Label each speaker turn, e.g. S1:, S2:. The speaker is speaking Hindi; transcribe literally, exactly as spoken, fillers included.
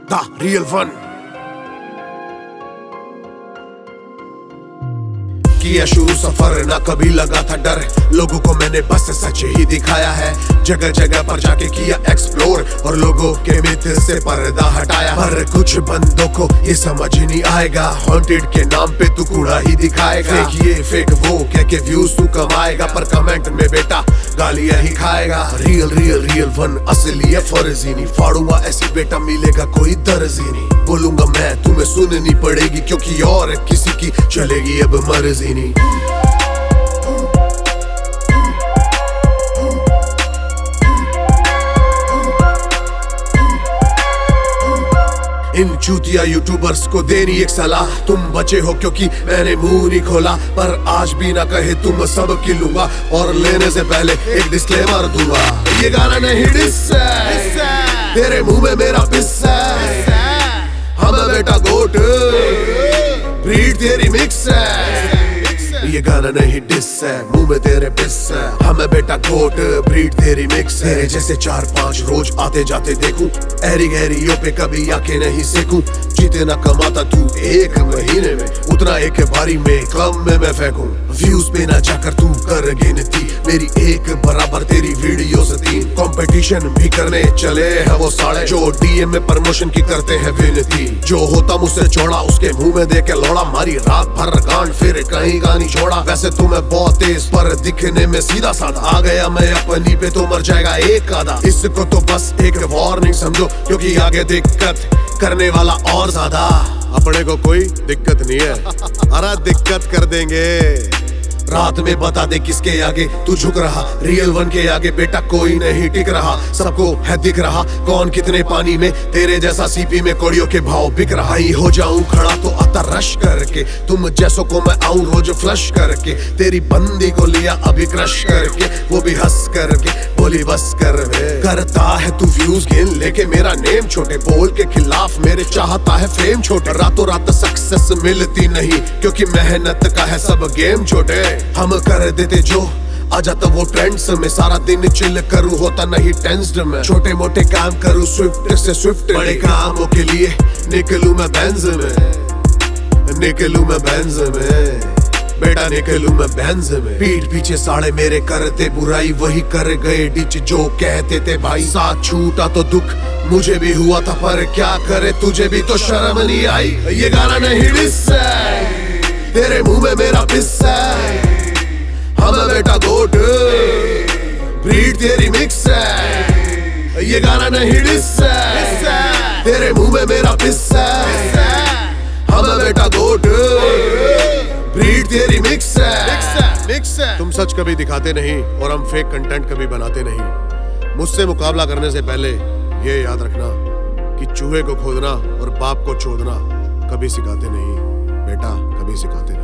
S1: The real one. किया शुरू सफर ना कभी लगा था डर, लोगों को मैंने बस सच ही दिखाया है। जगह जगह पर जाके किया एक्सप्लोर और लोगों के मिथ से पर्दा हटाया। पर कुछ बंदों को ये समझ ही नहीं आएगा, हॉन्टेड के नाम पे तू कूड़ा ही दिखाएगा। फेक ये फेक वो कह के व्यूज तू कमाएगा, पर कमेंट में बेटा गालियां ही खाएगा। रियल रियल रियल वन असली है फर्जी नहीं, फाड़ूंगा ऐसी बेटा मिलेगा कोई दर्जी नहीं। बोलूंगा मैं तुम्हें सुननी पड़ेगी, क्योंकि और किसी की चलेगी अब मर्जी नहीं। इन चूतिया यूट्यूबर्स को देनी एक सलाह, तुम बचे हो क्योंकि मैंने मुंह नहीं खोला। पर आज भी ना कहे तुम सब की लूंगा, और लेने से पहले एक डिस्क्लेमर दूंगा। ये गाना नहीं डिस है, तेरे मुंह में मेरा पिस है। हम बेटा गोट ब्रीड तेरी मिक्स है। ये गाना नहीं डिस है, मुंह में तेरे पिस है। हम बेटा गोट ब्रीड तेरी मिक्स है। तेरे जैसे चार पांच रोज आते जाते देखूं, एरी गहरियों पे कभी आके नहीं सेकूं। जितना कमाता तू एक महीने में, उतना एक बारी में क्लब में मैं फेंकूं। व्यूज पे ना जाकर तू कर गिनती, मेरी एक बराबर तेरी वीडियो से तीन। कंपटीशन भी करने चले हैं वो साले, जो डीएम में प्रमोशन की करते हैं विनती। जो होता मुझसे चौड़ा उसके मुंह में दे के लौड़ा, मारी रात भर गांड फिर कहीं का नहीं छोड़ा। वैसे तुम्हें बहुत तेज पर दिखने में सीधा साधा, आ गया मैं अपनी पे तो मर जाएगा एक आधा। इसको तो बस एक वार्निंग समझो, क्योंकि आगे दिक्कत करने वाला और ज्यादा। अपने को कोई दिक्कत नहीं है, अरे दिक्कत कर देंगे। रात में बता दे किसके आगे तू झुक रहा, रियल वन के आगे बेटा कोई नहीं टिक रहा। सबको है दिख रहा कौन कितने पानी में, तेरे जैसा सीपी में कोड़ियों के भाव बिक रहा। ही हो जाऊं खड़ा तो आता रश करके, तुम जैसों को मैं आऊं रोज फ्लश करके। तेरी बंदी को लिया अभी क्रश करके, वो भी हंस करके बोली बस कर वे। करता है तू व्यूज गेन लेके मेरा नेम छोटे, बोल के खिलाफ मेरे चाहता है फेम छोटे। रातों रात सक्सेस मिलती नहीं, क्योंकि मेहनत का है सब गेम छोटे। हम कर देते जो आ जाता वो ट्रेंड्स में, सारा दिन चिल करूं होता नहीं टेंस्ड में। छोटे मोटे काम करूं स्विफ्ट से स्विफ्ट, बड़े कामों के लिए निकलूं मैं बेंज में। निकलूं मैं बेंज में बेटा, निकलूं मैं बेंज में। पीठ पीछे साड़े मेरे करते बुराई, वही कर गए डिच जो कहते थे भाई। साथ छूटा तो दुख मुझे भी हुआ था, पर क्या करे तुझे भी तो शर्म नहीं आई। ये गाना नहीं डिस है, तेरे मुंह में मेरा पिस है। हम बेटा गोट ब्रीड तेरी मिक्स है। ये गाना नहीं डिस है, तेरे मुंह में मेरा पिस है। हम बेटा गोट ब्रीड तेरी मिक्स है। मिक्स है। तुम सच कभी दिखाते नहीं और हम फेक कंटेंट कभी बनाते नहीं। मुझसे मुकाबला करने से पहले ये याद रखना कि चूहे को खोदना और बाप को चोदना कभी सिखाते नहीं बेटा, कभी सिखाते नहीं।